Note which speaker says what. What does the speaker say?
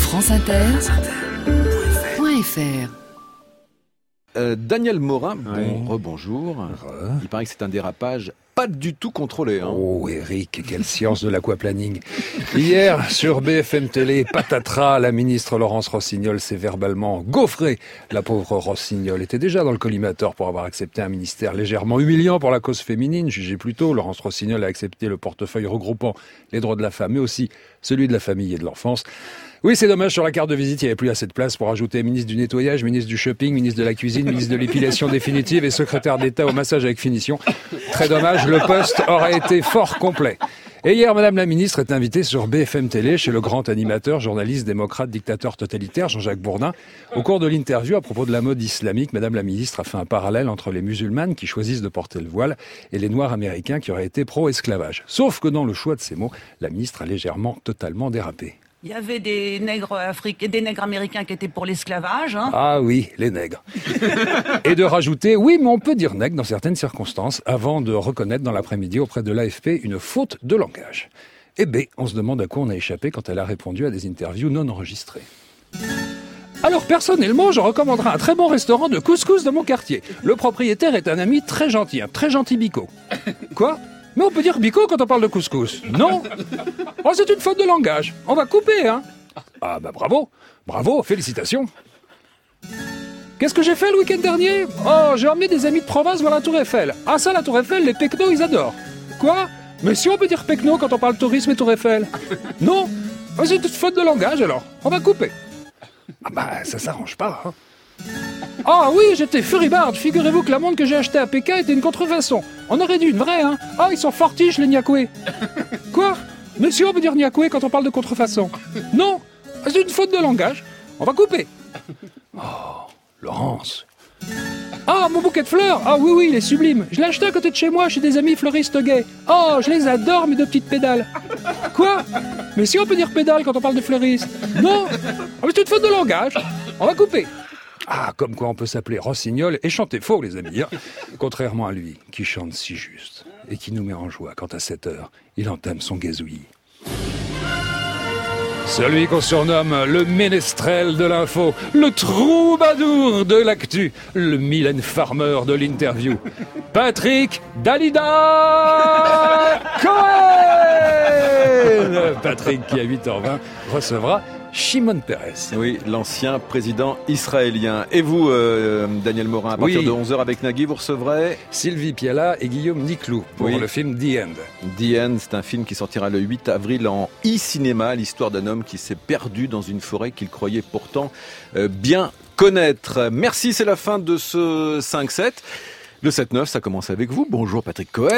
Speaker 1: franceinter.fr.
Speaker 2: Daniel Morin, rebonjour. Il paraît que c'est un dérapage pas du tout contrôlé.
Speaker 3: Oh Eric, quelle science de l'aquaplaning. Hier, sur BFM Télé, patatras, la ministre Laurence Rossignol s'est verbalement gaufrée. La pauvre Rossignol était déjà dans le collimateur pour avoir accepté un ministère légèrement humiliant pour la cause féminine. Jugez plutôt, Laurence Rossignol a accepté le portefeuille regroupant les droits de la femme, mais aussi celui de la famille et de l'enfance. Oui, c'est dommage, sur la carte de visite, il n'y avait plus assez de place pour ajouter ministre du nettoyage, ministre du shopping, ministre de la cuisine, ministre de l'épilation définitive et secrétaire d'État au massage avec finition. Très dommage, le poste aurait été fort complet. Et hier, Madame la ministre est invitée sur BFM Télé chez le grand animateur, journaliste, démocrate, dictateur totalitaire, Jean-Jacques Bourdin. Au cours de l'interview à propos de la mode islamique, Madame la ministre a fait un parallèle entre les musulmanes qui choisissent de porter le voile et les noirs américains qui auraient été pro-esclavage. Sauf que dans le choix de ces mots, la ministre a légèrement, totalement dérapé.
Speaker 4: Il y avait des nègres africains, des nègres américains qui étaient pour l'esclavage.
Speaker 3: Ah oui, les nègres. Et de rajouter, oui, mais on peut dire nègre dans certaines circonstances, avant de reconnaître dans l'après-midi auprès de l'AFP une faute de langage. Eh bien, on se demande à quoi on a échappé quand elle a répondu à des interviews non enregistrées. Alors personnellement, je recommanderais un très bon restaurant de couscous dans mon quartier. Le propriétaire est un ami très gentil, un très gentil bico. Quoi ? Mais on peut dire bico quand on parle de couscous. Non ? Oh, c'est une faute de langage. On va couper, hein ? Ah bah bravo, bravo, félicitations. Qu'est-ce que j'ai fait le week-end dernier ? Oh, j'ai emmené des amis de province voir la Tour Eiffel. Ah ça, la Tour Eiffel, les pecnos, ils adorent. Quoi ? Mais si on peut dire pecno quand on parle tourisme et Tour Eiffel ? Non ? Oh, c'est une faute de langage alors. On va couper. Ah bah, ça s'arrange pas, hein. Ah oui, j'étais furibard. Figurez-vous que la montre que j'ai achetée à Pékin était une contrefaçon. On aurait dû une vraie, hein. Ah, ils sont fortiches, les Niakoué. Quoi ? Mais si on peut dire Niakoué quand on parle de contrefaçon ? Non, c'est une faute de langage. On va couper. Oh, Laurence. Ah, mon bouquet de fleurs. Ah oui, il est sublime. Je l'ai acheté à côté de chez moi, chez des amis fleuristes gays. Oh, je les adore, mes deux petites pédales. Quoi ? Mais si on peut dire pédale quand on parle de fleuriste ? Non, c'est une faute de langage. On va couper. Ah, comme quoi on peut s'appeler Rossignol et chanter faux, les amis, hein. Contrairement à lui, qui chante si juste et qui nous met en joie quand à 7 heures, il entame son gazouillis. Celui qu'on surnomme le ménestrel de l'info, le troubadour de l'actu, le Mylène Farmer de l'interview, Patrick Dalida Cohen. Patrick, qui à 8h20 recevra Shimon Peres.
Speaker 2: Oui, l'ancien président israélien. Et vous, Daniel Morin, à partir de 11h avec Nagui, vous recevrez
Speaker 3: Sylvie Piala et Guillaume Niclou pour le film The End.
Speaker 2: The End, c'est un film qui sortira le 8 avril en e-cinéma, l'histoire d'un homme qui s'est perdu dans une forêt qu'il croyait pourtant bien connaître. Merci, c'est la fin de ce 5-7. Le 7-9, ça commence avec vous. Bonjour Patrick Cohen.